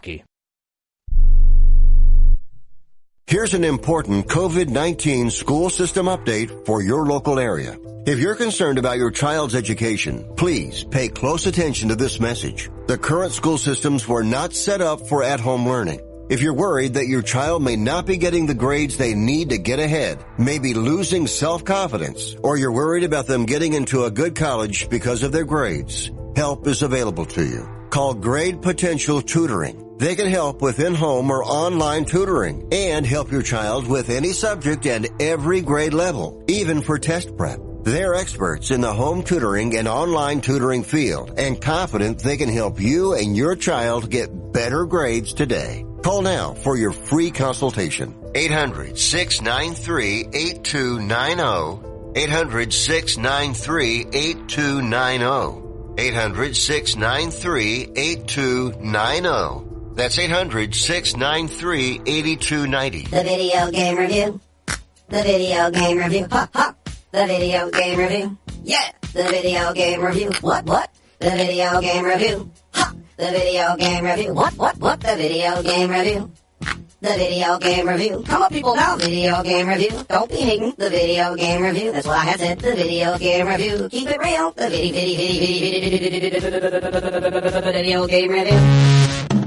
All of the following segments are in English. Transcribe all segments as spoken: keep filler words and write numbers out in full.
Here's an important COVID nineteen school system update for your local area. If you're concerned about your child's education, please pay close attention to this message. The current school systems were not set up for at-home learning. If you're worried that your child may not be getting the grades they need to get ahead, maybe losing self-confidence, or you're worried about them getting into a good college because of their grades, help is available to you. Call Grade Potential Tutoring. They can help with in-home or online tutoring and help your child with any subject and every grade level, even for test prep. They're experts in the home tutoring and online tutoring field and confident they can help you and your child get better grades today. Call now for your free consultation. eight hundred, six nine three, eight two nine zero. eight hundred, six nine three, eight two nine zero. eight hundred, six nine three, eight two nine zero. That's eight hundred, six nine three, eight two nine zero. The Video Game Review. The Video Game Review. Ha, ha. The Video Game Review. Yeah. The Video Game Review. What, what? The Video Game Review. Ha. The Video Game Review. What, what, what? The Video Game Review. The Video Game Review. Come on, people, now. Video Game Review. Don't be hating. The Video Game Review. That's what I had said. The Video Game Review. Keep it real. The Video, video, video, video, Video Game Review.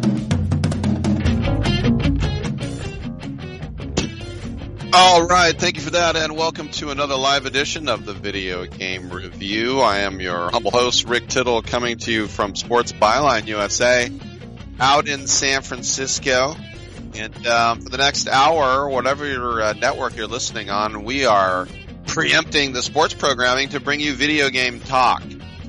All right, thank you for that, and welcome to another live edition of the Video Game Review. I am your humble host, Rick Tittle, coming to you from Sports Byline U S A, out in San Francisco. And um, for the next hour, whatever your uh, network you're listening on, we are preempting the sports programming to bring you video game talk.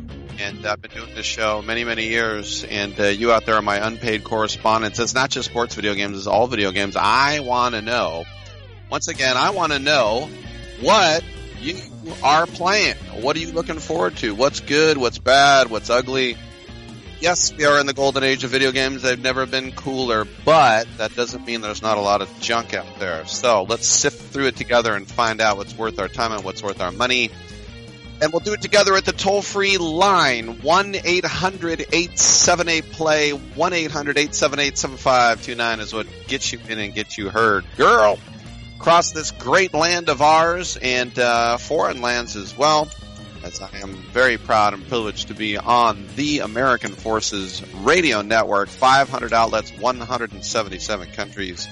And I've been doing this show many, many years, and uh, you out there are my unpaid correspondents. It's not just sports video games, it's all video games. I want to know. Once again, I want to know what you are playing. What are you looking forward to? What's good? What's bad? What's ugly? Yes, we are in the golden age of video games. They've never been cooler, but that doesn't mean there's not a lot of junk out there. So let's sift through it together and find out what's worth our time and what's worth our money. And we'll do it together at the toll-free line, one eight hundred, eight seven eight, play, one eight hundred, eight seven eight, seven five two nine is what gets you in and gets you heard. Girl! Across this great land of ours and uh, foreign lands as well, as I am very proud and privileged to be on the American Forces Radio Network, five hundred outlets, one hundred seventy-seven countries.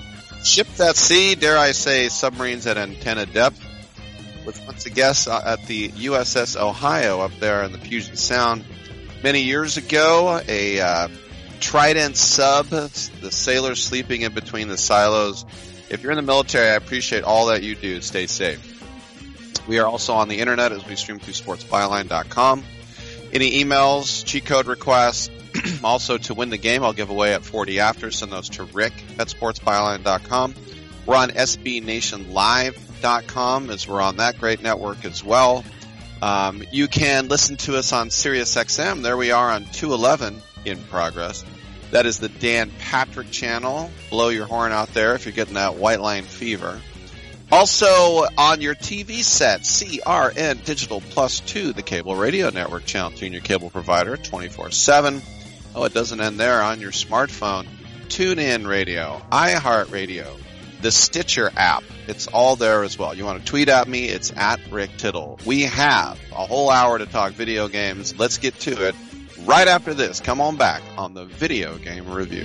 Ships at sea, dare I say, submarines at antenna depth, with once a guest at the U S S Ohio up there in the Puget Sound. Many years ago, a uh, Trident sub, the sailors sleeping in between the silos. If you're in the military, I appreciate all that you do. Stay safe. We are also on the internet as we stream through sports byline dot com. Any emails, cheat code requests, also to win the game, I'll give away at forty after. Send those to Rick at sports byline dot com. We're on S B Nation Live dot com as we're on that great network as well. Um, you can listen to us on Sirius X M. There we are on two eleven in progress. That is the Dan Patrick channel. Blow your horn out there if you're getting that white line fever. Also on your T V set, C R N Digital Plus two, the cable radio network channel to your cable provider twenty-four seven. Oh, it doesn't end there. On your smartphone, TuneIn Radio, iHeartRadio, the Stitcher app. It's all there as well. You want to tweet at me, it's at Rick Tittle. We have a whole hour to talk video games. Let's get to it. Right after this, come on back on the Video Game Review.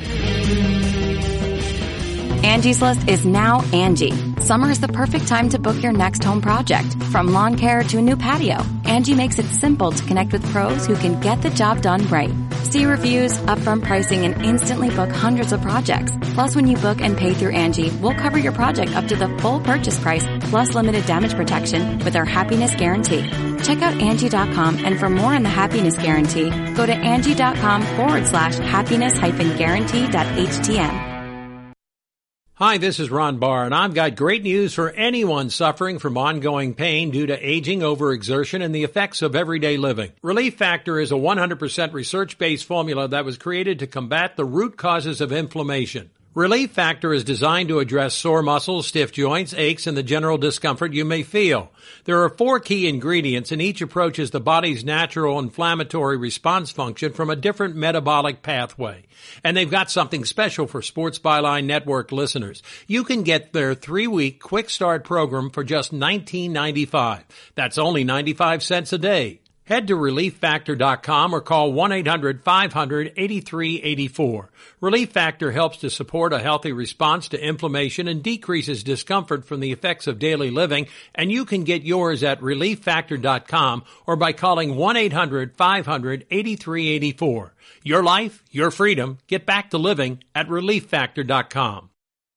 Angie's List is now Angie. Summer is the perfect time to book your next home project. From lawn care to a new patio, Angie makes it simple to connect with pros who can get the job done right. See reviews, upfront pricing, and instantly book hundreds of projects. Plus, when you book and pay through Angie, we'll cover your project up to the full purchase price, plus limited damage protection with our Happiness Guarantee. Check out Angie dot com, and for more on the Happiness Guarantee, go to Angie.com forward slash happiness hyphen guarantee dot htm. Hi, this is Ron Barr, and I've got great news for anyone suffering from ongoing pain due to aging, overexertion, and the effects of everyday living. Relief Factor is a one hundred percent research-based formula that was created to combat the root causes of inflammation. Relief Factor is designed to address sore muscles, stiff joints, aches, and the general discomfort you may feel. There are four key ingredients, and each approaches the body's natural inflammatory response function from a different metabolic pathway. And they've got something special for Sports Byline Network listeners. You can get their three-week quick start program for just nineteen ninety-five dollars. That's only ninety-five cents a day. Head to relief factor dot com or call one eight hundred five hundred eighty-three eighty-four. Relief Factor helps to support a healthy response to inflammation and decreases discomfort from the effects of daily living, and you can get yours at relief factor dot com or by calling one eight hundred five hundred eighty-three eighty-four. Your life, your freedom. Get back to living at relief factor dot com.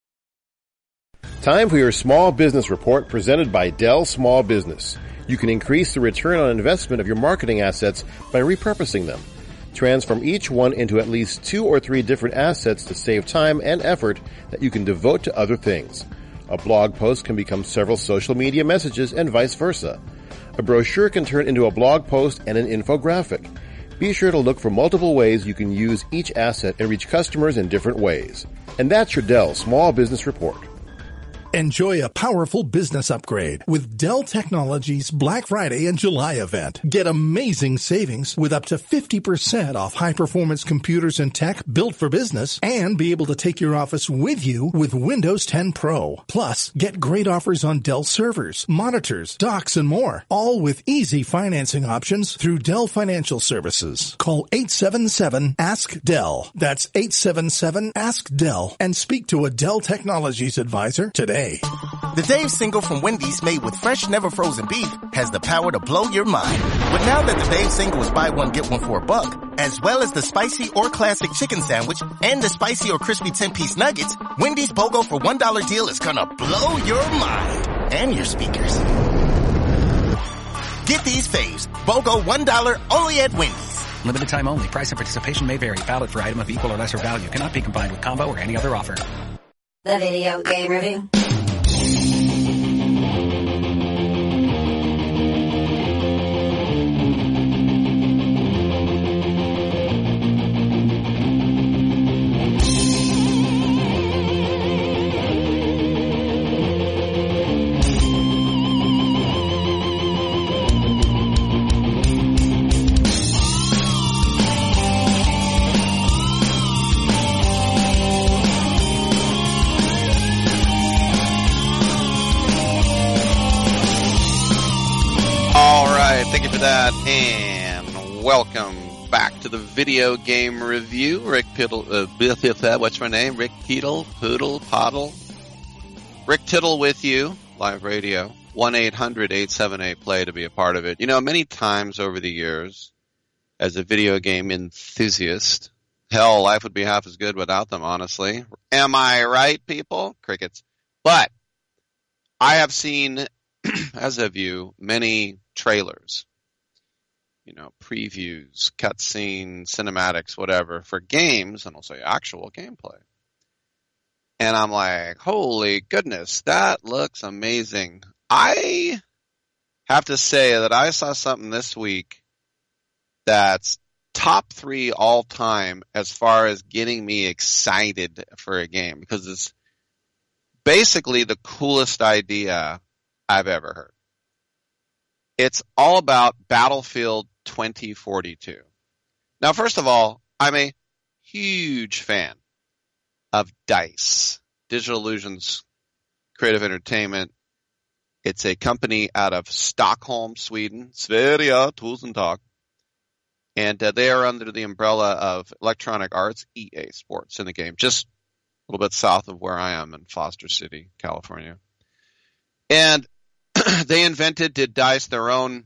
Time for your Small Business Report presented by Dell Small Business. You can increase the return on investment of your marketing assets by repurposing them. Transform each one into at least two or three different assets to save time and effort that you can devote to other things. A blog post can become several social media messages and vice versa. A brochure can turn into a blog post and an infographic. Be sure to look for multiple ways you can use each asset and reach customers in different ways. And that's your Dell Small Business Report. Enjoy a powerful business upgrade with Dell Technologies Black Friday and July event. Get amazing savings with up to fifty percent off high-performance computers and tech built for business, and be able to take your office with you with Windows ten Pro. Plus, get great offers on Dell servers, monitors, docks, and more, all with easy financing options through Dell Financial Services. Call eight seven seven, ask Dell. That's eight seven seven, ask Dell, and speak to a Dell Technologies advisor today. The Dave single from Wendy's made with fresh, never frozen beef has the power to blow your mind. But now that the Dave single is buy one, get one for a buck, as well as the spicy or classic chicken sandwich and the spicy or crispy ten-piece nuggets, Wendy's BOGO for one dollar deal is gonna blow your mind and your speakers. Get these faves. BOGO one dollar only at Wendy's. Limited time only. Price and participation may vary. Valid for item of equal or lesser value. Cannot be combined with combo or any other offer. The Video Game Review. Thank you for that, and welcome back to the Video Game Review. Rick Tittle, uh, what's my name? Rick Tittle, Poodle, Poddle. Rick Tittle with you, live radio, one eight hundred eight seven eight play to be a part of it. You know, many times over the years, as a video game enthusiast, hell, life would be half as good without them, honestly. Am I right, people? Crickets. But I have seen, as have you, many trailers, you know, previews, cutscenes, cinematics, whatever, for games, and I'll say actual gameplay. And I'm like, holy goodness, that looks amazing. I have to say that I saw something this week that's top three all time as far as getting me excited for a game, because it's basically the coolest idea I've ever heard. It's all about Battlefield twenty forty-two. Now, first of all, I'm a huge fan of DICE, Digital Illusions Creative Entertainment. It's a company out of Stockholm, Sweden. Sverige, tusen tack. And uh, they are under the umbrella of Electronic Arts, E A Sports, in the game, just a little bit south of where I am in Foster City, California. And they invented, did DICE their own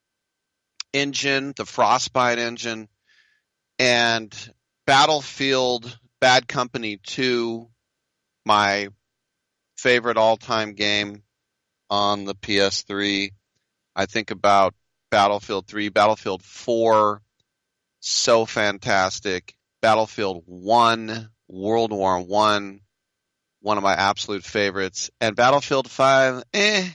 engine, the Frostbite engine, and Battlefield Bad Company two, my favorite all-time game on the P S three. I think about Battlefield three, Battlefield four, so fantastic. Battlefield one, World War One, one of my absolute favorites. And Battlefield five, eh.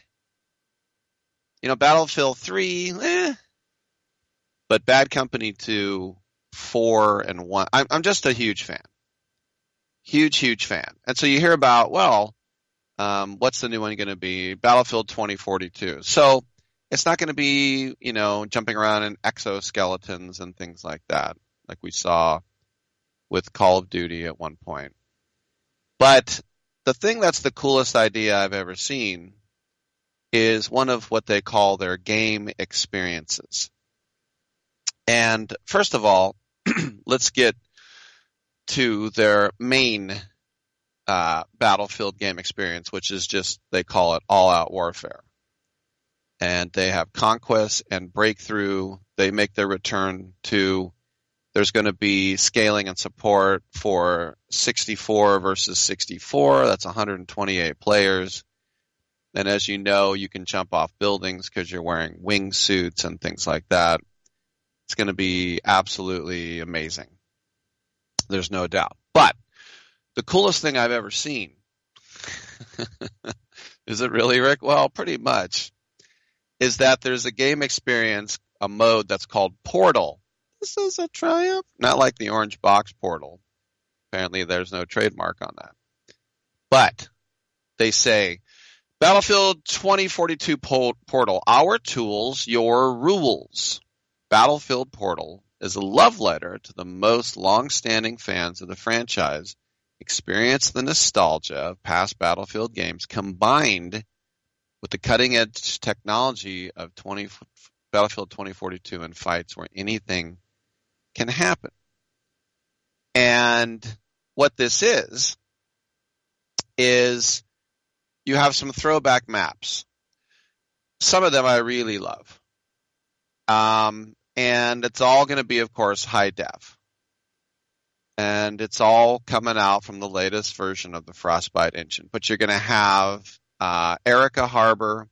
You know, Battlefield three, eh. But Bad Company two, four, and one. I'm, I'm just a huge fan. Huge, huge fan. And so you hear about, well, um, what's the new one going to be? Battlefield twenty forty-two. So it's not going to be, you know, jumping around in exoskeletons and things like that, like we saw with Call of Duty at one point. But the thing that's the coolest idea I've ever seen is one of what they call their game experiences. And first of all, let's get to their main uh, Battlefield game experience, which is just, they call it all-out warfare. And they have Conquest and Breakthrough. They make their return to, there's going to be scaling and support for sixty-four versus sixty-four. That's one hundred twenty-eight players. And as you know, you can jump off buildings because you're wearing wingsuits and things like that. It's going to be absolutely amazing. There's no doubt. But the coolest thing I've ever seen, is it really, Rick? Well, pretty much, is that there's a game experience, a mode that's called Portal. This is a triumph. Not like the orange box Portal. Apparently there's no trademark on that. But they say, Battlefield twenty forty-two Portal, our tools, your rules. Battlefield Portal is a love letter to the most long-standing fans of the franchise. Experience the nostalgia of past Battlefield games combined with the cutting-edge technology of twenty, Battlefield twenty forty-two and fights where anything can happen. And what this is, is you have some throwback maps. Some of them I really love. Um, and it's all going to be, of course, high def. And it's all coming out from the latest version of the Frostbite engine. But you're going to have uh, Arica Harbor,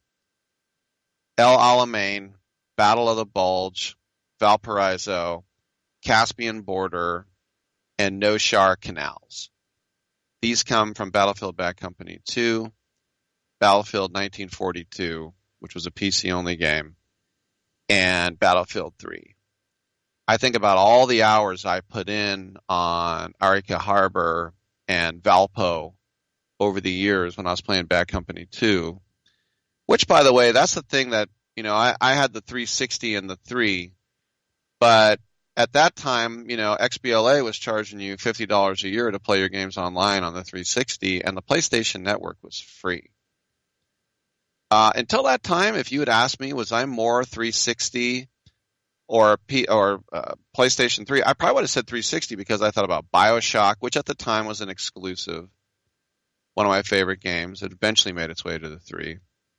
El Alamein, Battle of the Bulge, Valparaiso, Caspian Border, and Noshaar Canals. These come from Battlefield Bad Company two, Battlefield nineteen forty-two, which was a P C-only game, and Battlefield three. I think about all the hours I put in on Arica Harbor and Valpo over the years when I was playing Bad Company two, which, by the way, that's the thing that, you know, I, I had the three sixty and the three, but at that time, you know, X B L A was charging you fifty dollars a year to play your games online on the three sixty, and the PlayStation Network was free. Uh, until that time, if you had asked me, was I more three sixty or P or uh, PlayStation three, I probably would have said three sixty because I thought about BioShock, which at the time was an exclusive, one of my favorite games. It eventually made its way to the three.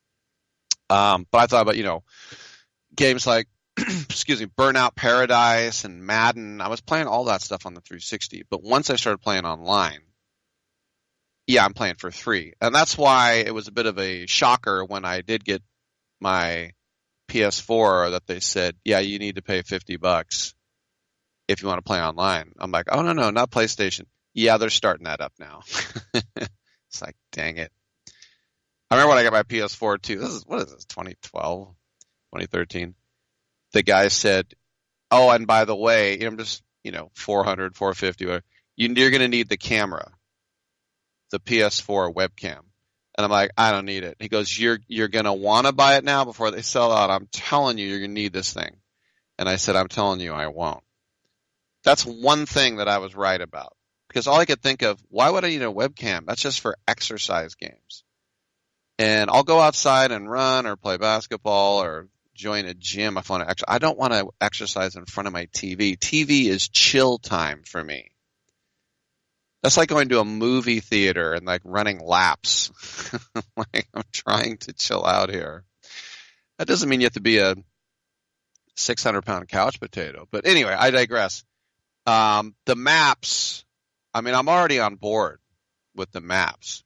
Um, but I thought about, you know, games like, excuse me, Burnout Paradise and Madden. I was playing all that stuff on the three sixty. But once I started playing online, yeah, I'm playing for free. And that's why it was a bit of a shocker when I did get my P S four that they said, yeah, you need to pay fifty bucks if you want to play online. I'm like, oh, no, no, not PlayStation. Yeah, they're starting that up now. It's like, dang it. I remember when I got my P S four too. This is, what is this, twenty twelve, twenty thirteen? The guy said, oh, and by the way, I'm just, you know, four hundred, four fifty, you, you're going to need the camera, the P S four webcam. And I'm like, I don't need it. He goes, you're, you're going to want to buy it now before they sell out. I'm telling you, you're going to need this thing. And I said, I'm telling you, I won't. That's one thing that I was right about. Because all I could think of, why would I need a webcam? That's just for exercise games. And I'll go outside and run or play basketball or join a gym if I want to exercise. I don't want to exercise in front of my T V. T V is chill time for me. That's like going to a movie theater and like running laps. Like, I'm trying to chill out here. That doesn't mean you have to be a six hundred pound couch potato. But anyway, I digress. Um, the maps, I mean, I'm already on board with the maps.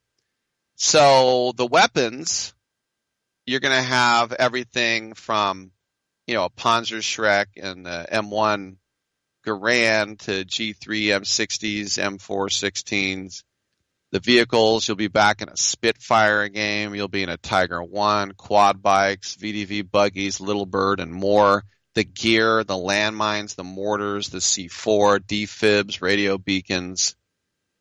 So the weapons, you're going to have everything from, you know, a Panzerschreck and the M one Garand to G three M sixties, M four sixteens. The vehicles, you'll be back in a Spitfire game. You'll be in a Tiger one, quad bikes, V D V buggies, Little Bird, and more. The gear, the landmines, the mortars, the C four, D F I Bs, radio beacons.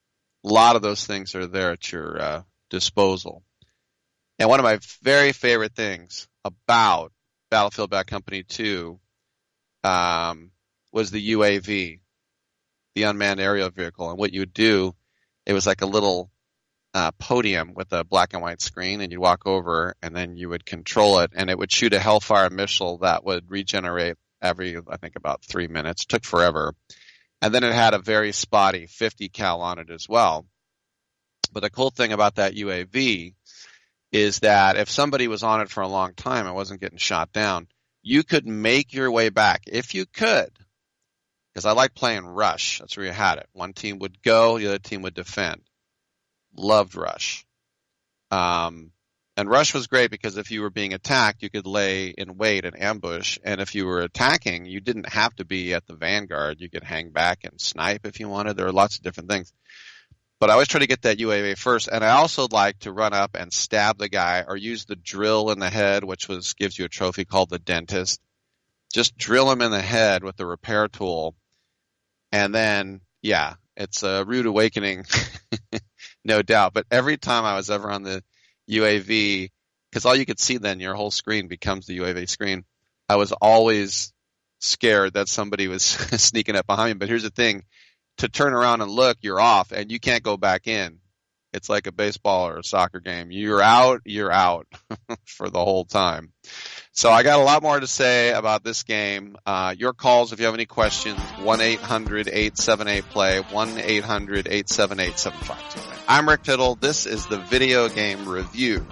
A lot of those things are there at your uh, disposal. And one of my very favorite things about Battlefield Bad Company two um, was the U A V, the unmanned aerial vehicle. And what you would do, it was like a little uh, podium with a black and white screen, and you'd walk over, and then you would control it, and it would shoot a Hellfire missile that would regenerate every, I think, about three minutes. It took forever. And then it had a very spotty fifty cal on it as well. But the cool thing about that U A V is that if somebody was on it for a long time and wasn't getting shot down, you could make your way back, if you could, because I like playing Rush. That's where you had it. One team would go, the other team would defend. Loved Rush. Um, and Rush was great because if you were being attacked, you could lay in wait and ambush. And if you were attacking, you didn't have to be at the vanguard. You could hang back and snipe if you wanted. There are lots of different things. But I always try to get that U A V first. And I also like to run up and stab the guy or use the drill in the head, which was gives you a trophy called the Dentist. Just drill him in the head with the repair tool. And then, yeah, it's a rude awakening, no doubt. But every time I was ever on the U A V, because all you could see then, your whole screen becomes the U A V screen, I was always scared that somebody was sneaking up behind me. But here's the thing. To turn around and look, you're off, and you can't go back in. It's like a baseball or a soccer game. You're out, you're out for the whole time. So I got a lot more to say about this game. Uh, your calls, if you have any questions, one eight hundred eight seven eight play, one eight hundred eight seven eight seven five two nine. I'm Rick Tittle. This is the Video Game Review.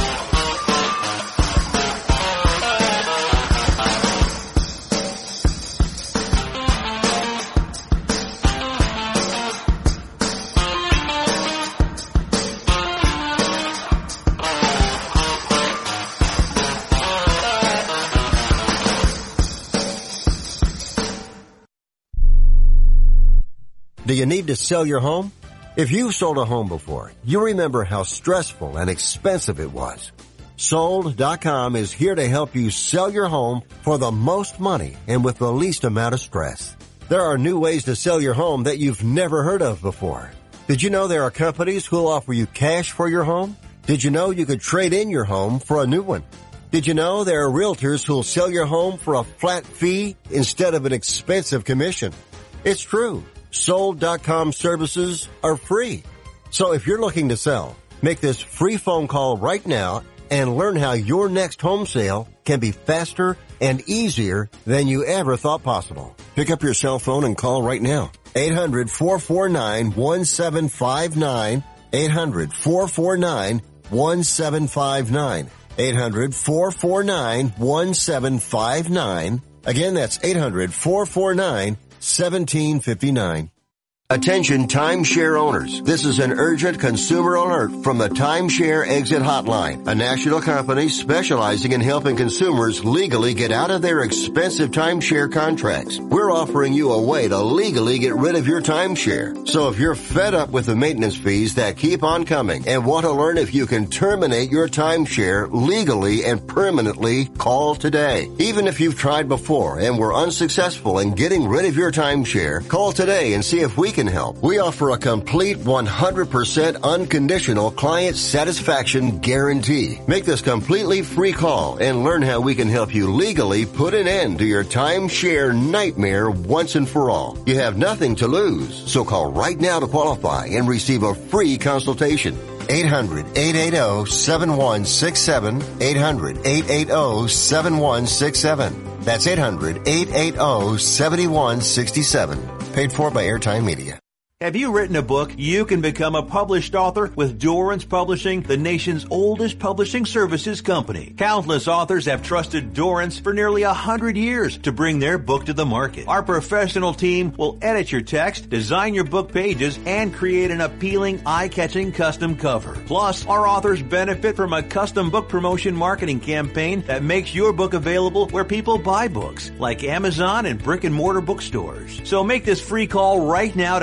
Do you need to sell your home? If you've sold a home before, you remember how stressful and expensive it was. Sold dot com is here to help you sell your home for the most money and with the least amount of stress. There are new ways to sell your home that you've never heard of before. Did you know there are companies who'll offer you cash for your home? Did you know you could trade in your home for a new one? Did you know there are realtors who'll sell your home for a flat fee instead of an expensive commission? It's true. Sold dot com services are free. So if you're looking to sell, make this free phone call right now and learn how your next home sale can be faster and easier than you ever thought possible. Pick up your cell phone and call right now. eight hundred four four nine one seven five nine. eight hundred four four nine one seven five nine. eight hundred four four nine one seven five nine. Again, that's eight hundred four four nine seventeen fifty-nine. Attention timeshare owners. This is an urgent consumer alert from the Timeshare Exit Hotline, a national company specializing in helping consumers legally get out of their expensive timeshare contracts. We're offering you a way to legally get rid of your timeshare. So if you're fed up with the maintenance fees that keep on coming and want to learn if you can terminate your timeshare legally and permanently, call today. Even if you've tried before and were unsuccessful in getting rid of your timeshare, call today and see if we can help. We offer a complete one hundred percent unconditional client satisfaction guarantee. Make this completely free call and learn how we can help you legally put an end to your timeshare nightmare once and for all. You have nothing to lose, so call right now to qualify and receive a free consultation. eight hundred eight eight zero seven one six seven. eight hundred eight eight zero seven one six seven. That's eight hundred eight eight zero seven one six seven. Paid for by Airtime Media. Have you written a book? You can become a published author with Dorrance Publishing, the nation's oldest publishing services company. Countless authors have trusted Dorrance for nearly a hundred years to bring their book to the market. Our professional team will edit your text, design your book pages, and create an appealing, eye-catching custom cover. Plus, our authors benefit from a custom book promotion marketing campaign that makes your book available where people buy books, like Amazon and brick-and-mortar bookstores. So make this free call right now to claim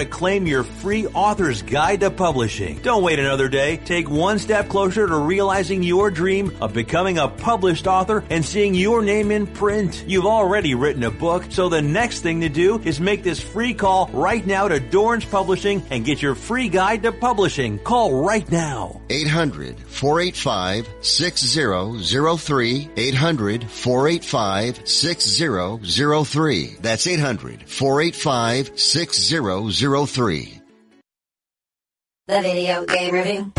your free author's guide to publishing. Don't wait another day. Take one step closer to realizing your dream of becoming a published author and seeing your name in print. You've already written a book, so the next thing to do is make this free call right now to Dorrance Publishing and get your free guide to publishing. Call right now. eight hundred, four eight five, six zero zero three. eight hundred, four eight five, six zero zero three. That's eight hundred, four eight five, six zero zero three. The Video Game Review.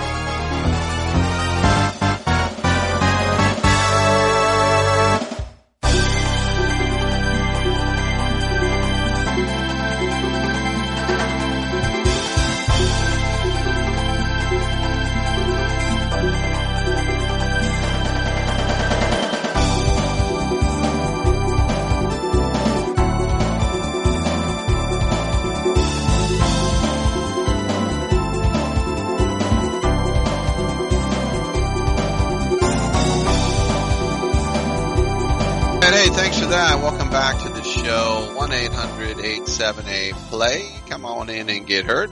Hey, thanks for that. Welcome back to the show. one eight hundred, eight seven eight, play. Come on in and get heard.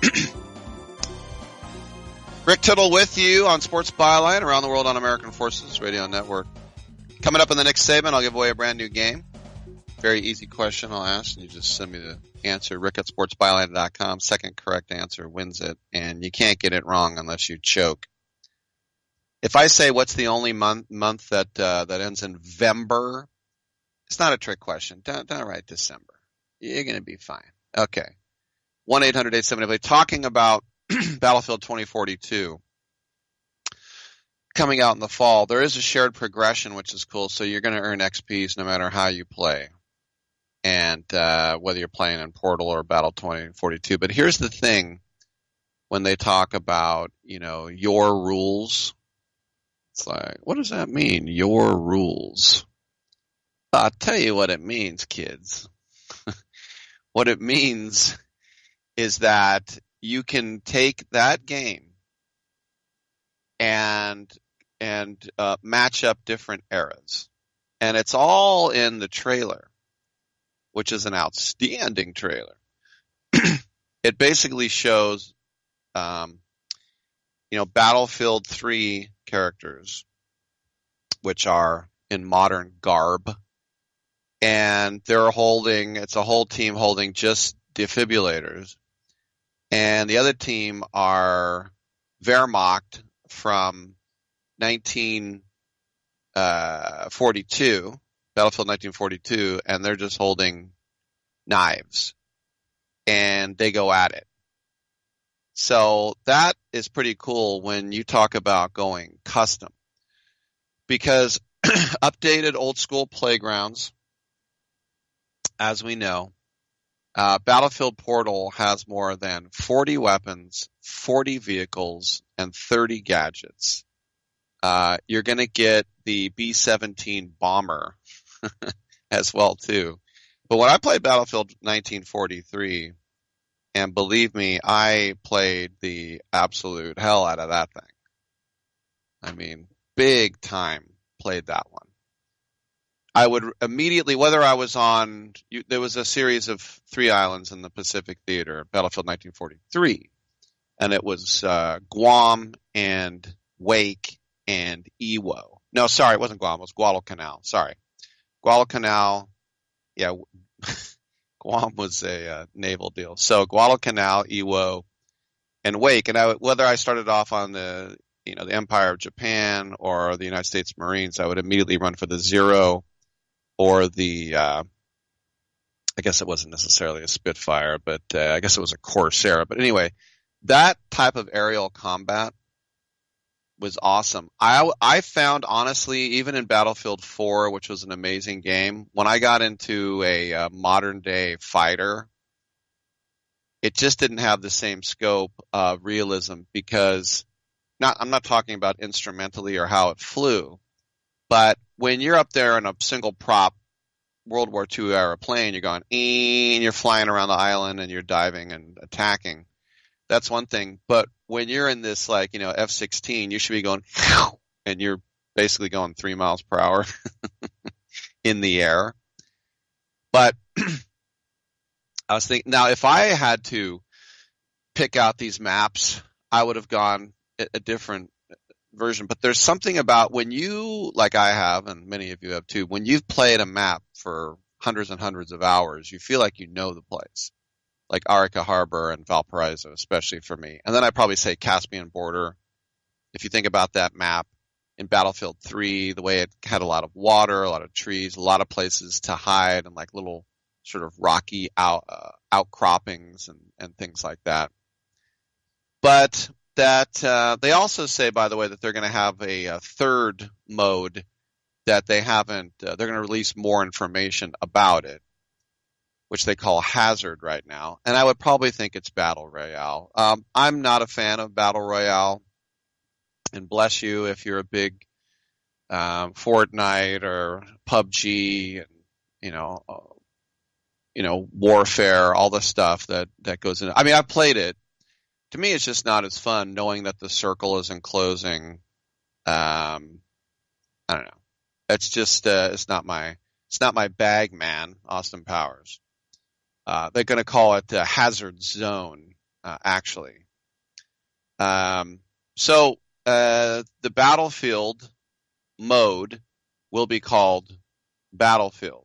Rick Tittle with you on Sports Byline, around the world on American Forces Radio Network. Coming up in the next segment, I'll give away a brand new game. Very easy question I'll ask, and you just send me the answer. Rick at sports byline dot com. Second correct answer wins it, and you can't get it wrong unless you choke. If I say what's the only month month that uh, that ends in Vember, it's not a trick question. Don't, don't write December. You're going to be fine. Okay. one eight hundred, eight seven eight, talking about Battlefield twenty forty-two coming out in the fall. There is a shared progression, which is cool, so you're going to earn X Ps no matter how you play, and uh, whether you're playing in Portal or Battle twenty forty-two. But here's the thing, when they talk about, you know, your rules, it's like, what does that mean, your rules? I'll tell you what it means, kids. What it means is that you can take that game and and uh, match up different eras. And it's all in the trailer, which is an outstanding trailer. It basically shows, um, you know, Battlefield three characters, which are in modern garb. And they're holding, it's a whole team holding just defibrillators. And the other team are Wehrmacht from nineteen forty-two, Battlefield nineteen forty-two, and they're just holding knives. And they go at it. So that is pretty cool when you talk about going custom. Because updated old school playgrounds, as we know, uh, Battlefield Portal has more than forty weapons, forty vehicles, and thirty gadgets. Uh, you're going to get the B seventeen bomber as well, too. But when I played Battlefield nineteen forty-three, and believe me, I played the absolute hell out of that thing. I mean, big time played that one. I would immediately, whether I was on, you, there was a series of three islands in the Pacific Theater, Battlefield nineteen forty-three, and it was uh, Guam and Wake and Iwo. No, sorry, it wasn't Guam, it was Guadalcanal. Sorry. Guadalcanal, yeah, Guam was a uh, naval deal. So Guadalcanal, Iwo, and Wake. And I, whether I started off on the, you know, the Empire of Japan or the United States Marines, I would immediately run for the Zero or the, uh, I guess it wasn't necessarily a Spitfire, but uh, I guess it was a Corsair. But anyway, that type of aerial combat was awesome. I, I found, honestly, even in Battlefield four, which was an amazing game, when I got into a uh, modern-day fighter, it just didn't have the same scope of realism because not I'm not talking about instrumentally or how it flew, but when you're up there in a single prop World War Two era plane, you're going, and you're flying around the island and you're diving and attacking. That's one thing. But when you're in this, like, you know, F sixteen, you should be going, and you're basically going three miles per hour in the air. But I was thinking, now if I had to, pick out these maps, I would have gone a, a different version. But there's something about when you, like I have, and many of you have too, when you've played a map for hundreds and hundreds of hours, you feel like you know the place. Like Arica Harbor and Valparaiso, especially for me. And then I'd probably say Caspian Border. If you think about that map in Battlefield three, the way it had a lot of water, a lot of trees, a lot of places to hide, and like little sort of rocky out, uh, outcroppings and, and things like that. But that uh, they also say, by the way, that they're going to have a, a third mode that they haven't. Uh, they're going to release more information about it, which they call Hazard right now. And I would probably think it's Battle Royale. Um, I'm not a fan of Battle Royale. And bless you if you're a big um, Fortnite or P U B G and, you know, uh, you know, Warfare, all the stuff that, that goes in. I mean, I've played it. To me, it's just not as fun knowing that the circle is enclosing. Um, I don't know. It's just, uh, it's not my, it's not my bag, man, Austin Powers. Uh, they're going to call it uh, Hazard Zone, uh, actually. Um, so, uh, the Battlefield mode will be called Battlefield.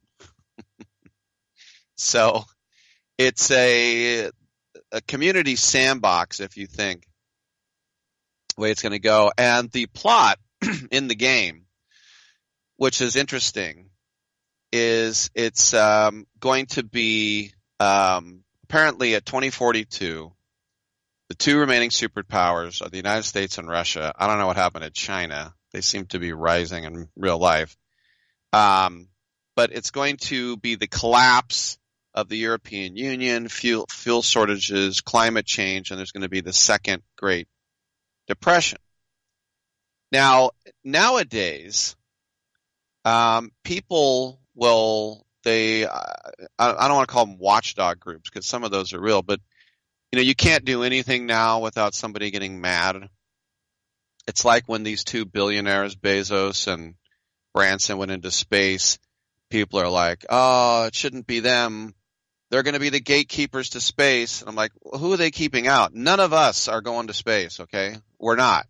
So, it's a, a community sandbox, if you think, the way it's going to go. And the plot in the game, which is interesting, is it's um, going to be um, apparently at twenty forty-two, the two remaining superpowers are the United States and Russia. I don't know what happened to China. They seem to be rising in real life. Um, but it's going to be the collapse of the European Union, fuel, fuel shortages, climate change, and there's going to be the second Great Depression. Now, nowadays, um, people will, they, uh, I, I don't want to call them watchdog groups because some of those are real, but, you know, you can't do anything now without somebody getting mad. It's like when these two billionaires, Bezos and Branson, went into space. People are like, oh, it shouldn't be them. They're going to be the gatekeepers to space. And I'm like, well, who are they keeping out? None of us are going to space, okay? We're not.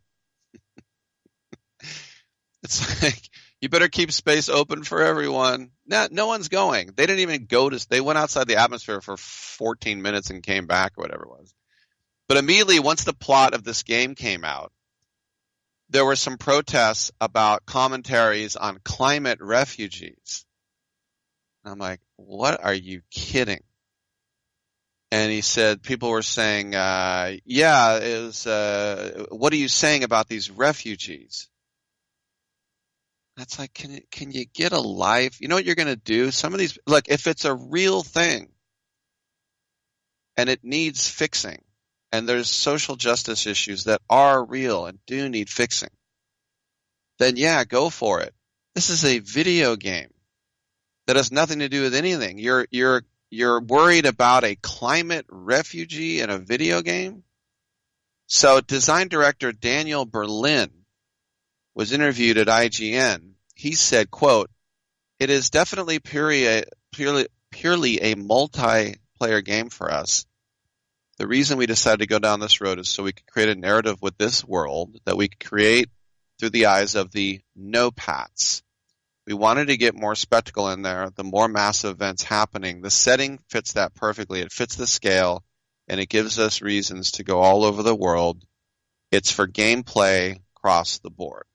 It's like, you better keep space open for everyone. No, no one's going. They didn't even go to, they went outside the atmosphere for fourteen minutes and came back or whatever it was. But immediately, once the plot of this game came out, there were some protests about commentaries on climate refugees. And I'm like, what are you kidding? And he said, people were saying, uh, yeah, it was, uh, what are you saying about these refugees? That's like, can, can you get a life? You know what you're going to do? Some of these, look, if it's a real thing and it needs fixing, and there's social justice issues that are real and do need fixing, then yeah, go for it. This is a video game that has nothing to do with anything. You're, you're, you're worried about a climate refugee in a video game? So design director Daniel Berlin was interviewed at I G N. He said, quote, it is definitely purely a, purely, purely a multiplayer game for us. The reason we decided to go down this road is so we could create a narrative with this world that we could create through the eyes of the no-pats. We wanted to get more spectacle in there, the more massive events happening. The setting fits that perfectly. It fits the scale, and it gives us reasons to go all over the world. It's for gameplay across the board.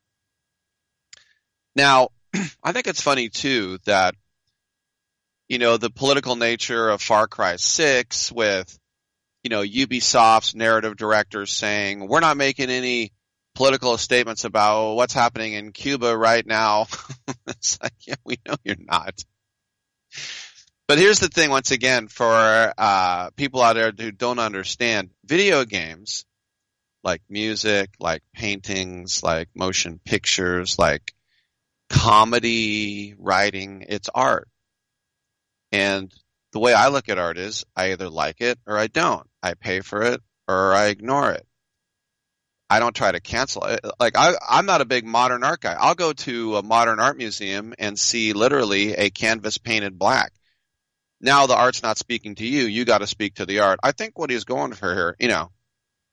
Now, I think it's funny, too, that, you know, the political nature of Far Cry six with, you know, Ubisoft's narrative directors saying, we're not making any political statements about what's happening in Cuba right now. It's like, yeah, we know you're not. But here's the thing, once again, for uh, people out there who don't understand, video games, like music, like paintings, like motion pictures, like comedy writing, it's art. And the way I look at art is I either like it or I don't. I pay for it or I ignore it. I don't try to cancel it. Like I, I'm not a big modern art guy. I'll go to a modern art museum and see literally a canvas painted black. Now the art's not speaking to you. You got to speak to the art. I think what he's going for here, you know,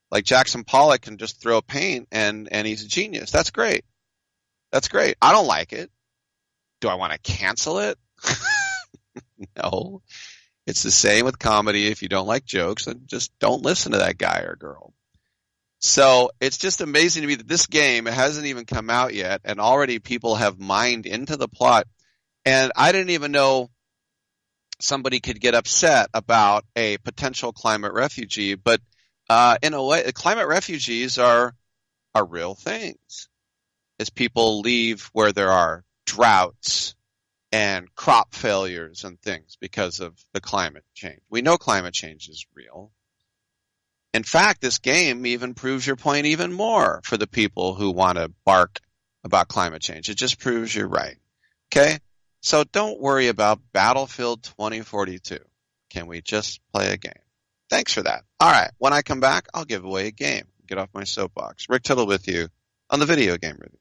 Like Jackson Pollock can just throw paint and, and he's a genius. That's great. That's great. I don't like it. Do I want to cancel it? No. It's the same with comedy. If you don't like jokes, then just don't listen to that guy or girl. So it's just amazing to me that this game, it hasn't even come out yet, and already people have mined into the plot. And I didn't even know somebody could get upset about a potential climate refugee. But uh, in a way, climate refugees are are real things. As people leave where there are droughts and crop failures and things because of the climate change. We know climate change is real. In fact, this game even proves your point even more for the people who want to bark about climate change. It just proves you're right. Okay? So don't worry about Battlefield twenty forty-two. Can we just play a game? Thanks for that. All right. When I come back, I'll give away a game. Get off my soapbox. Rick Tittle with you on the Video Game Review.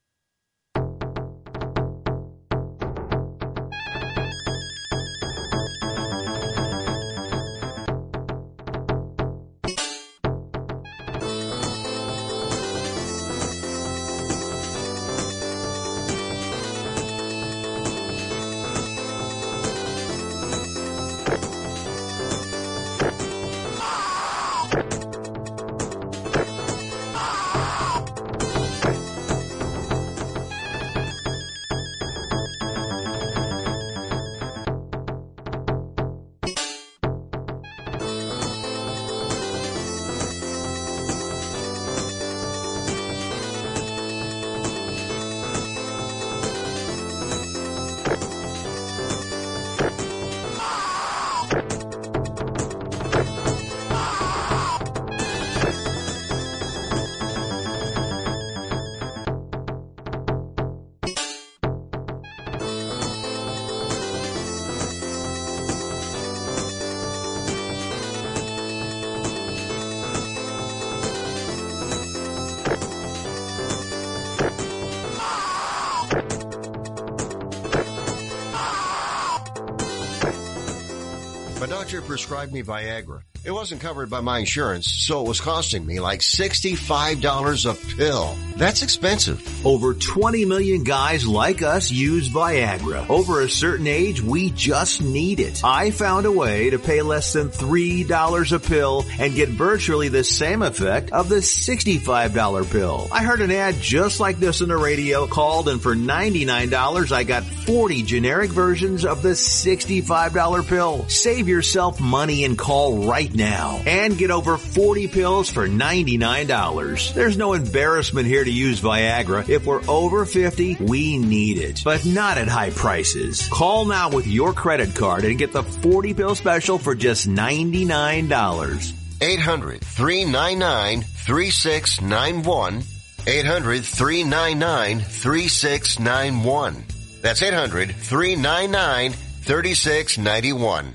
My doctor prescribed me Viagra. It wasn't covered by my insurance, so it was costing me like sixty-five dollars a pill. That's expensive. Over twenty million guys like us use Viagra. Over a certain age, we just need it. I found a way to pay less than three dollars a pill and get virtually the same effect of the sixty-five dollars pill. I heard an ad just like this on the radio, called, and for ninety-nine dollars I got forty generic versions of the sixty-five dollars pill. Save yourself money and call right now and get over forty pills for ninety-nine dollars. There's no embarrassment here to use Viagra. If we're over fifty, we need it, but not at high prices. Call now with your credit card and get the forty pill special for just ninety-nine dollars. eight hundred, three nine nine, three six nine one. eight hundred, three nine nine, three six nine one. That's eight hundred, three nine nine, three six nine one.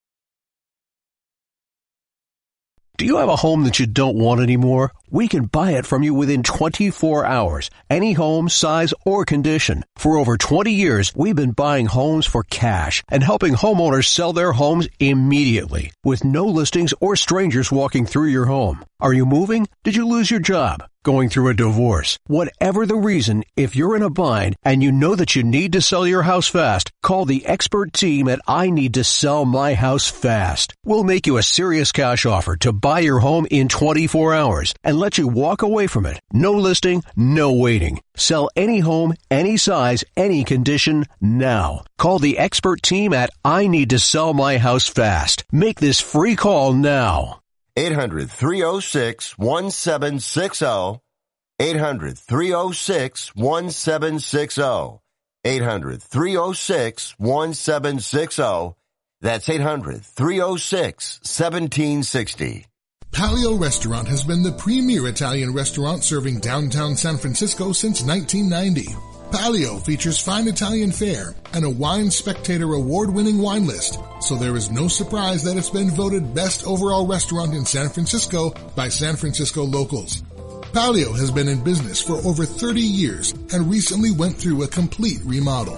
Do you have a home that you don't want anymore? We can buy it from you within twenty-four hours. Any home, size, or condition. For over twenty years, we've been buying homes for cash and helping homeowners sell their homes immediately with no listings or strangers walking through your home. Are you moving? Did you lose your job? Going through a divorce? Whatever the reason, if you're in a bind and you know that you need to sell your house fast, call the expert team at I Need to Sell My House Fast. We'll make you a serious cash offer to buy your home in twenty-four hours and let you walk away from it. No listing, no waiting. Sell any home, any size, any condition, now. Call the expert team at I Need to Sell My House Fast. Make this free call now. eight hundred, three oh six, one seven six oh. eight hundred, three oh six, one seven six oh. eight hundred, three oh six, one seven six oh. That's eight hundred, three oh six, one seven six oh. Palio Restaurant has been the premier Italian restaurant serving downtown San Francisco since nineteen ninety. Palio features fine Italian fare and a Wine Spectator award-winning wine list, so there is no surprise that it's been voted best overall restaurant in San Francisco by San Francisco locals. Palio has been in business for over thirty years and recently went through a complete remodel.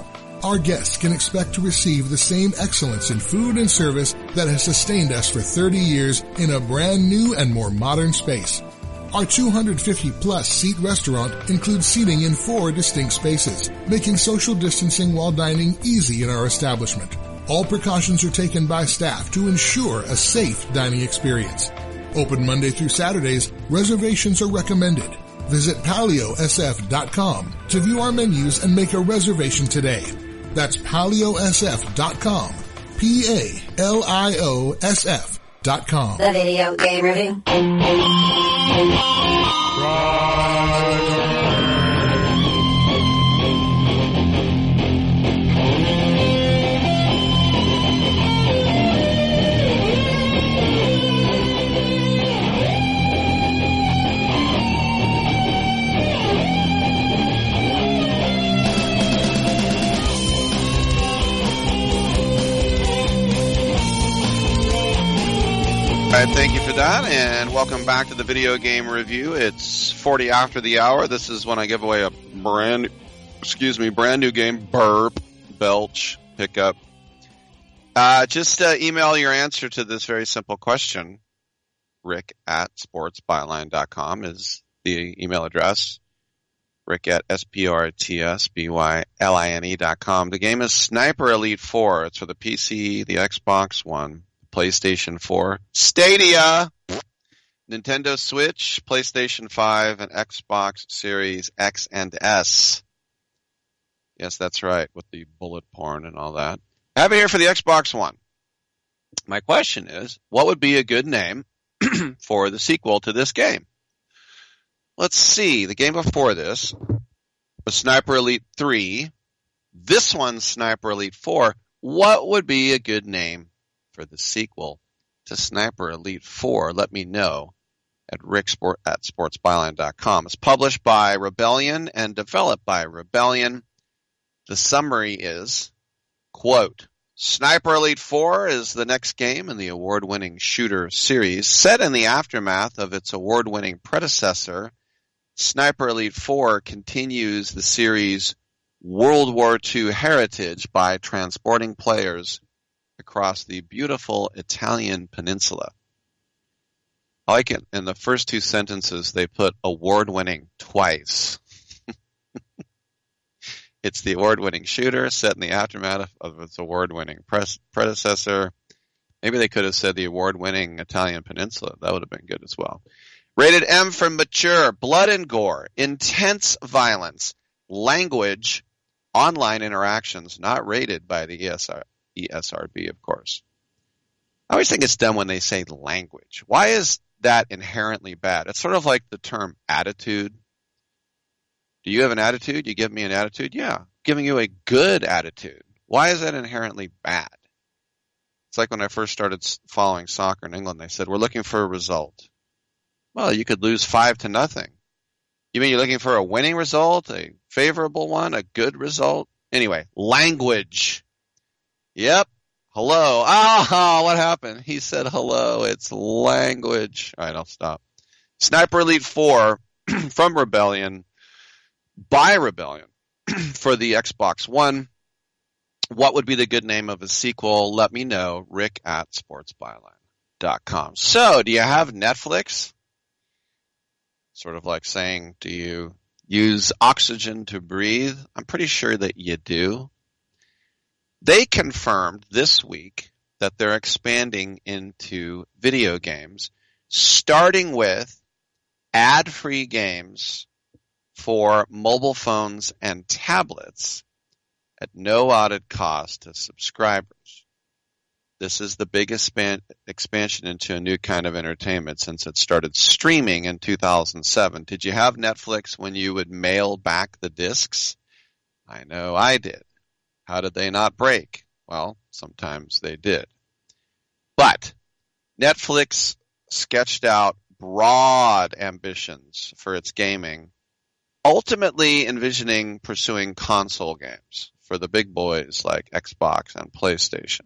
our guests can expect to receive the same excellence in food and service that has sustained us for thirty years in a brand new and more modern space. Our two hundred fifty plus seat restaurant includes seating in four distinct spaces, making social distancing while dining easy in our establishment. All precautions are taken by staff to ensure a safe dining experience. Open Monday through Saturdays, reservations are recommended. Visit paleo s f dot com to view our menus and make a reservation today. That's paleo s f dot com. P A L I O S F dot com. The Video Game Review. All right, thank you for that, and welcome back to the Video Game Review. It's forty after the hour. This is when I give away a brand, excuse me, brand new game, burp, belch, hiccup. Uh, just uh, email your answer to this very simple question. Rick at sports byline dot com is the email address. Rick at S P R T S B Y L I N E dot com. The game is Sniper Elite four. It's for the P C, the Xbox One, PlayStation four, Stadia, Nintendo Switch, PlayStation five, and Xbox Series X and S. Yes, that's right, with the bullet porn and all that. I have it here for the Xbox One. My question is, what would be a good name for the sequel to this game? Let's see. The game before this was Sniper Elite three. This one's Sniper Elite four. What would be a good name for the sequel to Sniper Elite four? Let me know at ricksport at sports byline dot com. It's published by Rebellion and developed by Rebellion. The summary is, quote, Sniper Elite four is the next game in the award-winning shooter series. Set in the aftermath of its award-winning predecessor, Sniper Elite four continues the series' World War Two heritage by transporting players across the beautiful Italian peninsula. I like it. In the first two sentences, they put award-winning twice. It's the award-winning shooter set in the aftermath of its award-winning pres- predecessor. Maybe they could have said the award-winning Italian peninsula. That would have been good as well. Rated M for mature, blood and gore, intense violence, language, online interactions, not rated by the E S R. E S R B, of course. I always think it's dumb when they say language. Why is that inherently bad? It's sort of like the term attitude. Do you have an attitude? You give me an attitude? Yeah. Giving you a good attitude. Why is that inherently bad? It's like when I first started following soccer in England, they said, we're looking for a result. Well, you could lose five to nothing. You mean you're looking for a winning result, a favorable one, a good result? Anyway, language. Yep. Hello. Ah, what happened? He said hello. It's language. All right, I'll stop. Sniper Elite four from Rebellion, by Rebellion, for the Xbox One. What would be the good name of a sequel? Let me know. Rick at sports byline dot com. So, do you have Netflix? Sort of like saying, do you use oxygen to breathe? I'm pretty sure that you do. They confirmed this week that they're expanding into video games, starting with ad-free games for mobile phones and tablets at no added cost to subscribers. This is the biggest span- expansion into a new kind of entertainment since it started streaming in two thousand seven. Did you have Netflix when you would mail back the discs? I know I did. How did they not break? Well, sometimes they did. But Netflix sketched out broad ambitions for its gaming, ultimately envisioning pursuing console games for the big boys like Xbox and PlayStation.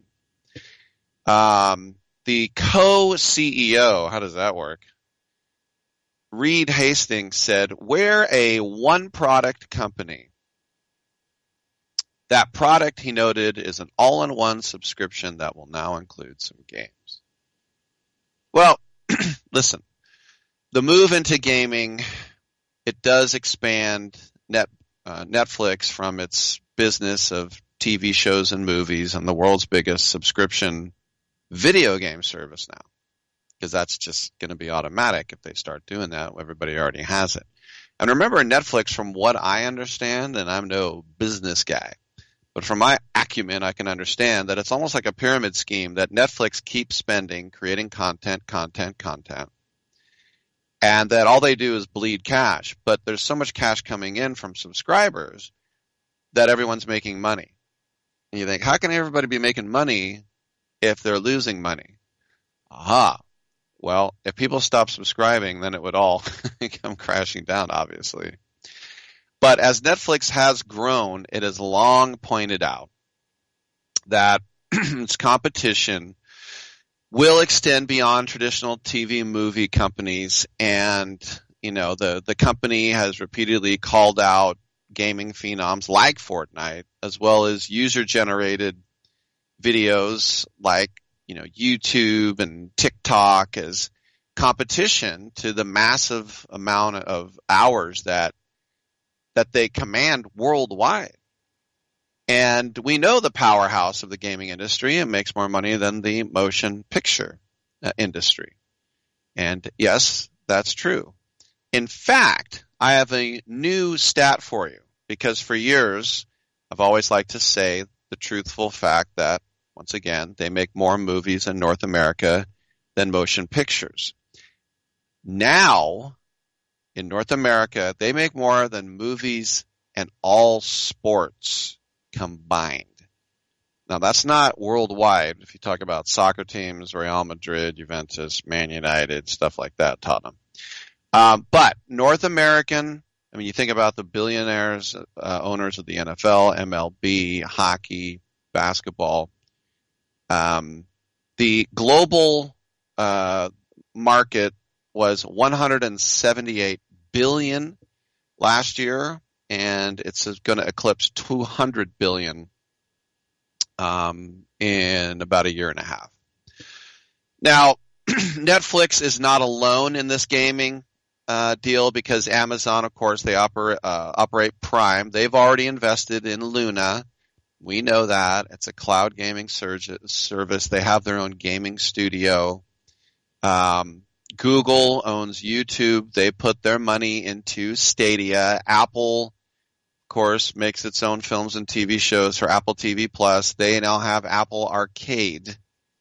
Um, the co-C E O, how does that work? Reed Hastings said, we're a one-product company. That product, he noted, is an all-in-one subscription that will now include some games. Well, listen, the move into gaming, it does expand net, uh, Netflix from its business of T V shows and movies and the world's biggest subscription video game service now, because that's just going to be automatic if they start doing that. Everybody already has it. And remember, Netflix, from what I understand, and I'm no business guy, but from my acumen, I can understand that it's almost like a pyramid scheme that Netflix keeps spending, creating content, content, content, and that all they do is bleed cash. But there's so much cash coming in from subscribers that everyone's making money. And you think, how can everybody be making money if they're losing money? Aha. Well, if people stop subscribing, then it would all come crashing down, obviously. But as Netflix has grown, it has long pointed out that its competition will extend beyond traditional T V movie companies. And, you know, the, the company has repeatedly called out gaming phenoms like Fortnite, as well as user-generated videos like, you know, YouTube and TikTok as competition to the massive amount of hours that that they command worldwide. And we know the powerhouse of the gaming industry and makes more money than the motion picture uh, industry. And yes, that's true. In fact, I have a new stat for you, because for years I've always liked to say the truthful fact that, once again, they make more movies in North America than motion pictures. Now, in North America, they make more than movies and all sports combined. Now, that's not worldwide. If you talk about soccer teams, Real Madrid, Juventus, Man United, stuff like that, Tottenham. Um, but North American, I mean, you think about the billionaires, uh, owners of the N F L, M L B, hockey, basketball. Um, the global uh, market was one hundred seventy-eight billion dollars last year, and it's going to eclipse two hundred billion dollars um, in about a year and a half. Now, Netflix is not alone in this gaming uh, deal, because Amazon, of course, they operate uh, operate Prime. They've already invested in Luna. We know that. It's a cloud gaming service. They have their own gaming studio. Um, Google owns YouTube. They put their money into Stadia. Apple, of course, makes its own films and T V shows for Apple T V Plus. They now have Apple Arcade.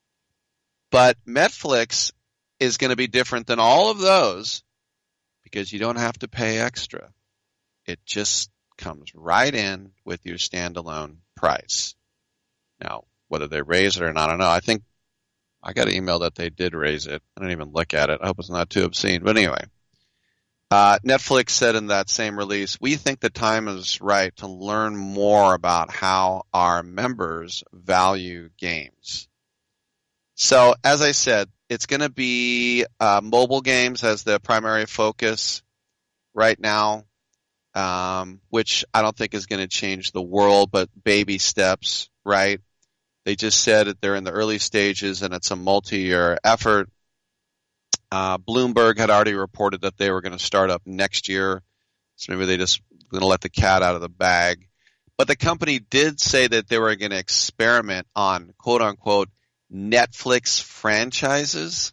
But Netflix is going to be different than all of those, because you don't have to pay extra. It just comes right in with your standalone price. Now, whether they raise it or not, I don't know. I think I got an email that they did raise it. I didn't even look at it. I hope it's not too obscene. But anyway, uh, Netflix said in that same release, we think the time is right to learn more about how our members value games. So, as I said, it's going to be uh, mobile games as the primary focus right now, um, which I don't think is going to change the world, but baby steps, right? They just said that they're in the early stages and it's a multi-year effort. Uh, Bloomberg had already reported that they were going to start up next year, so maybe they just going to let the cat out of the bag. But the company did say that they were going to experiment on quote-unquote Netflix franchises.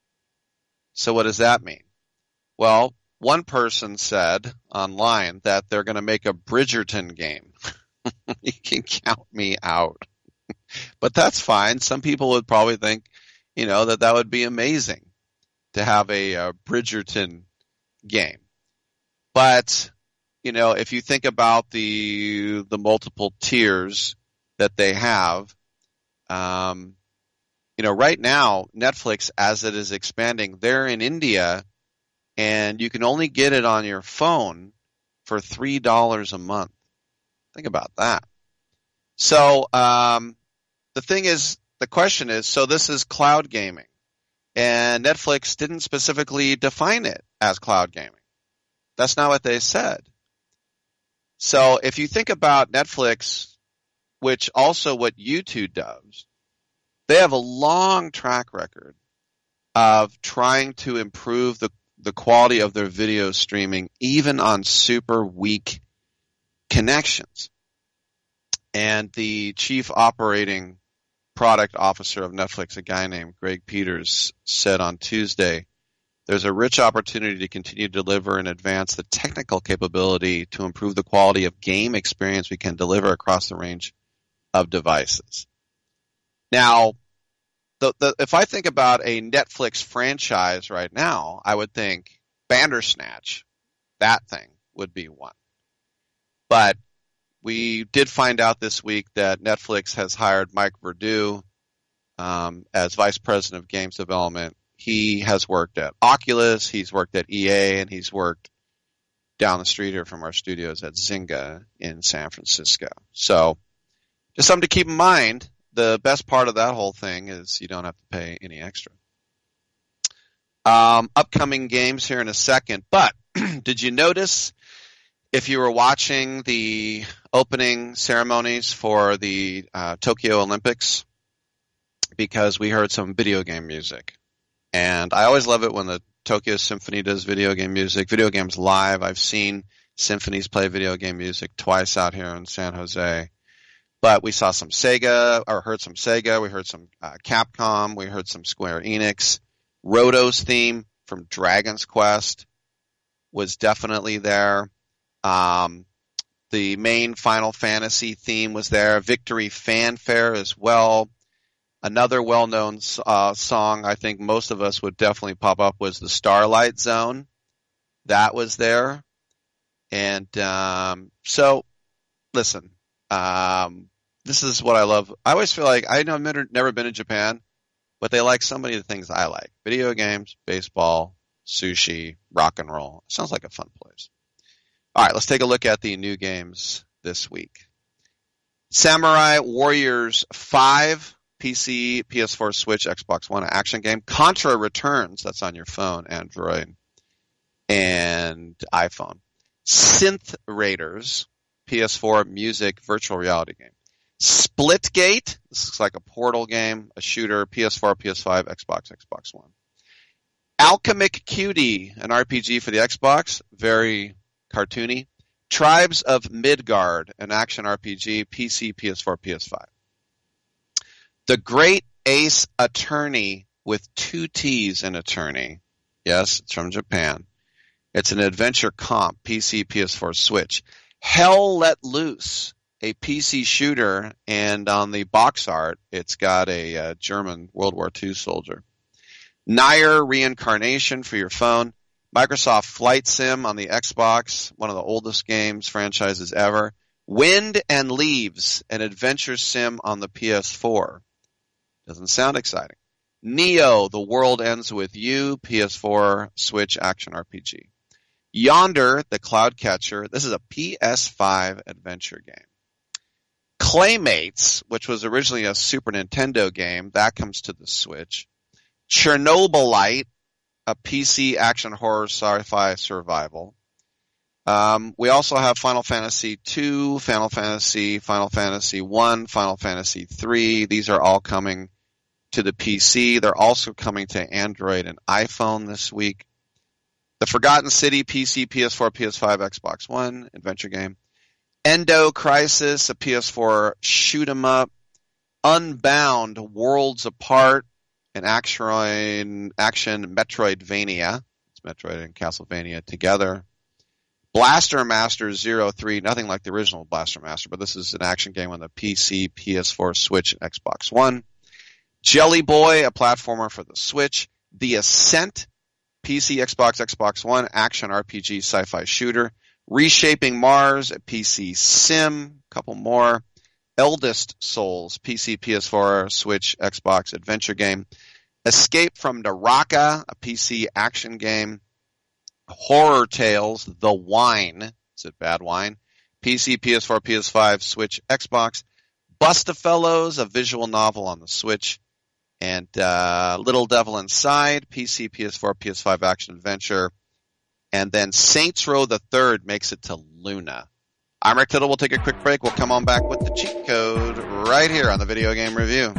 So what does that mean? Well, one person said online that they're going to make a Bridgerton game. You can count me out. But that's fine. Some people would probably think, you know, that that would be amazing to have a, a Bridgerton game. But, you know, if you think about the the multiple tiers that they have, um, you know, right now, Netflix, as it is expanding, they're in India, and you can only get it on your phone for three dollars a month. Think about that. So um, the thing is, the question is, so this is cloud gaming, and Netflix didn't specifically define it as cloud gaming. That's not what they said. So if you think about Netflix which also what YouTube does, they have a long track record of trying to improve the, the quality of their video streaming, even on super weak connections. And the chief operating product officer of Netflix, a guy named Greg Peters, said on Tuesday, there's a rich opportunity to continue to deliver and advance the technical capability to improve the quality of game experience we can deliver across the range of devices. Now, the, the, if I think about a Netflix franchise right now, I would think Bandersnatch, that thing would be one. But we did find out this week that Netflix has hired Mike Verdu um, as vice president of games development. He has worked at Oculus, he's worked at E A, and he's worked down the street here from our studios at Zynga in San Francisco. So just something to keep in mind. The best part of that whole thing is you don't have to pay any extra. Um, upcoming games here in a second, but did you notice if you were watching the opening ceremonies for the uh, Tokyo Olympics, because we heard some video game music. And I always love it when the Tokyo Symphony does video game music. Video games live. I've seen symphonies play video game music twice out here in San Jose. But we saw some Sega, or heard some Sega. We heard some uh, Capcom. We heard some Square Enix. Roto's theme from Dragon's Quest was definitely there. Um, the main Final Fantasy theme was there. Victory Fanfare as well. Another well-known uh, song I think most of us would definitely pop up was the Starlight Zone. That was there. And um, so, listen, um, this is what I love. I always feel like I know I've never, never been to Japan, but they like so many of the things I like. Video games, baseball, sushi, rock and roll. Sounds like a fun place. All right, let's take a look at the new games this week. Samurai Warriors five, P C, P S four, Switch, Xbox One action game. Contra returns. That's on your phone, Android, and iPhone. Synth Raiders, P S four music virtual reality game. Splitgate. This looks like a Portal game, a shooter, P S four, P S five, Xbox, Xbox One. Alchemic Cutie, an R P G for the Xbox, very cartoony. Tribes of Midgard, an action R P G, P C, P S four, P S five. The Great Ace Attorney with two T's in attorney. Yes, it's from Japan. It's an adventure comp, P C, P S four, Switch. Hell Let Loose, a P C shooter, and on the box art, it's got a uh, German World War Two soldier. Nier Reincarnation for your phone. Microsoft Flight Sim on the Xbox, one of the oldest games franchises ever. Wind and Leaves, an adventure sim on the P S four. Doesn't sound exciting. Neo, The World Ends With You, P S four, Switch action R P G. Yonder, The Cloud Catcher. This is a P S five adventure game. Claymates, which was originally a Super Nintendo game, that comes to the Switch. Chernobylite, a P C action horror sci-fi survival. Um, we also have Final Fantasy two, Final Fantasy, Final Fantasy one, Final Fantasy three. These are all coming to the P C. They're also coming to Android and iPhone this week. The Forgotten City, P C, P S four, P S five, Xbox One, adventure game. Endo Crisis, a P S four shoot 'em up. Unbound, Worlds Apart, an action, action Metroidvania. It's Metroid and Castlevania together. Blaster Master zero three, nothing like the original Blaster Master, but this is an action game on the P C, P S four, Switch, and Xbox One. Jelly Boy, a platformer for the Switch. The Ascent, P C, Xbox, Xbox One, action R P G sci-fi shooter. Reshaping Mars, a P C sim, a couple more. Eldest Souls, P C, P S four, Switch, Xbox adventure game. Escape from Naraka, a P C action game. Horror Tales, The Wine, is it Bad Wine? P C, P S four, P S five, Switch, Xbox. Bustafellows, a visual novel on the Switch. And uh, Little Devil Inside, P C, P S four, P S five action adventure. And then Saints Row the Third makes it to Luna. I'm Rick Tittle. We'll take a quick break. We'll come on back with the cheat code right here on the Video Game Review.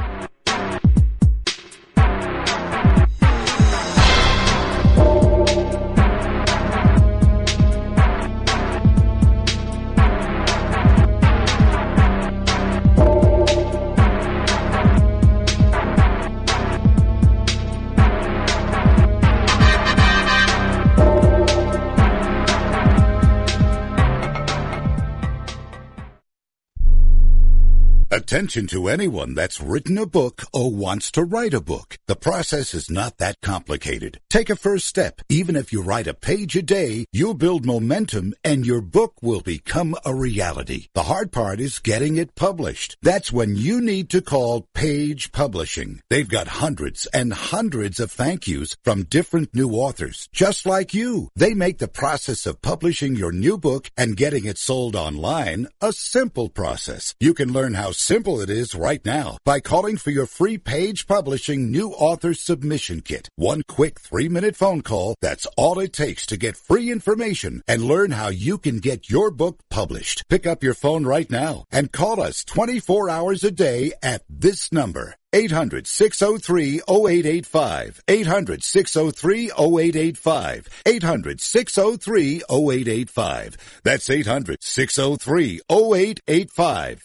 Attention to anyone that's written a book or wants to write a book. The process is not that complicated. Take a first step. Even if you write a page a day, you'll build momentum and your book will become a reality. The hard part is getting it published. That's when you need to call Page Publishing. They've got hundreds and hundreds of thank yous from different new authors, just like you. They make the process of publishing your new book and getting it sold online a simple process. You can learn how simple it is right now by calling for your free Page Publishing New Author Submission Kit. One quick three-minute phone call, that's all it takes to get free information and learn how you can get your book published. Pick up your phone right now and call us twenty-four hours a day at this number. eight hundred, six oh three, oh eight eight five. eight hundred, six oh three, oh eight eight five. eight hundred, six oh three, oh eight eight five. That's eight hundred, six oh three, oh eight eight five.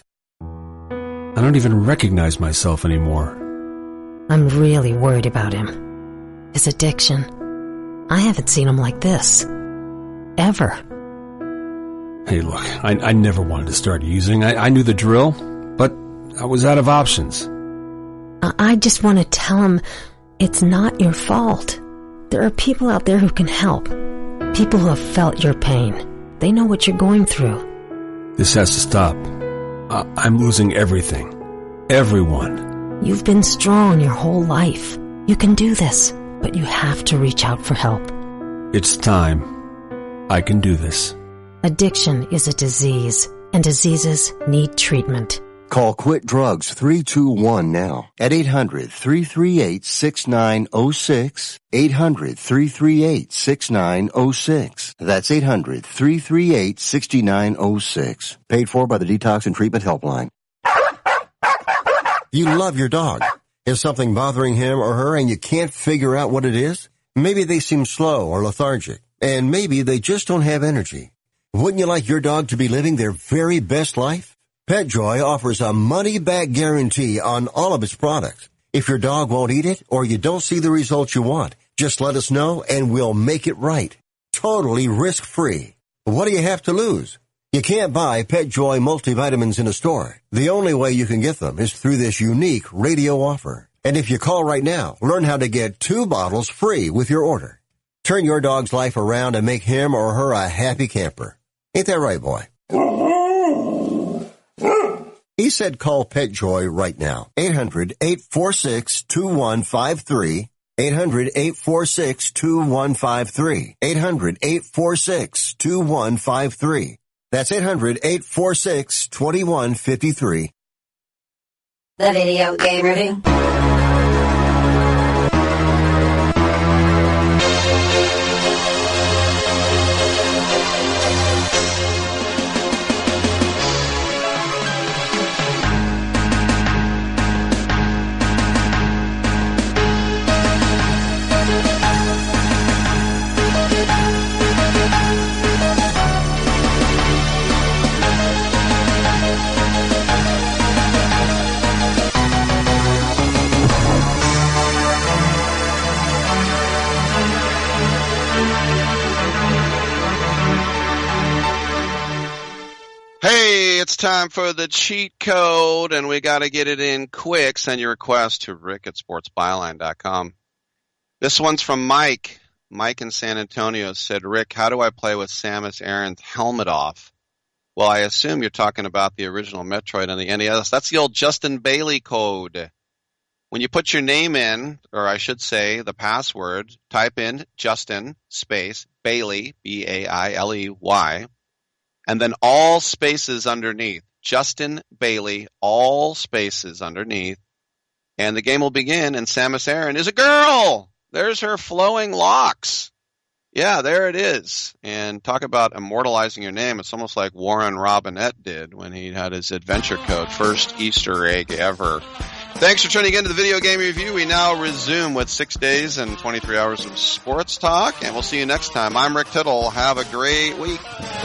I don't even recognize myself anymore. I'm really worried about him. His addiction. I haven't seen him like this. Ever. Hey, look, I, I never wanted to start using. I, I knew the drill, but I was out of options. I, I just want to tell him it's not your fault. There are people out there who can help. People who have felt your pain. They know what you're going through. This has to stop. Uh, I'm losing everything. Everyone. You've been strong your whole life. You can do this, but you have to reach out for help. It's time. I can do this. Addiction is a disease, and diseases need treatment. Call Quit Drugs three two one now at eight hundred, three three eight, six nine zero six. eight hundred, three three eight, six nine zero six. That's eight hundred, three three eight, six nine zero six. Paid for by the Detox and Treatment Helpline. You love your dog. Is something bothering him or her and you can't figure out what it is? Maybe they seem slow or lethargic, and maybe they just don't have energy. Wouldn't you like your dog to be living their very best life? PetJoy offers a money-back guarantee on all of its products. If your dog won't eat it or you don't see the results you want, just let us know and we'll make it right. Totally risk-free. What do you have to lose? You can't buy PetJoy multivitamins in a store. The only way you can get them is through this unique radio offer. And if you call right now, learn how to get two bottles free with your order. Turn your dog's life around and make him or her a happy camper. Ain't that right, boy? He said call PetJoy right now. eight hundred, eight four six, two one five three. eight hundred, eight four six, two one five three. eight hundred, eight four six, two one five three. That's eight hundred, eight four six, two one five three. The Video Game Review. Hey, it's time for the cheat code, and we got to get it in quick. Send your request to rick at sports byline dot com. This one's from Mike. Mike in San Antonio said, Rick, how do I play with Samus Aran's helmet off? Well, I assume you're talking about the original Metroid on the N E S. That's the old Justin Bailey code. When you put your name in, or I should say the password, type in Justin space Bailey, B A I L E Y, and then all spaces underneath. Justin Bailey, all spaces underneath. And the game will begin, and Samus Aran is a girl. There's her flowing locks. Yeah, there it is. And talk about immortalizing your name. It's almost like Warren Robinette did when he had his adventure code, first Easter egg ever. Thanks for tuning in to the Video Game Review. We now resume with six days and twenty-three hours of sports talk, and we'll see you next time. I'm Rick Tittle. Have a great week.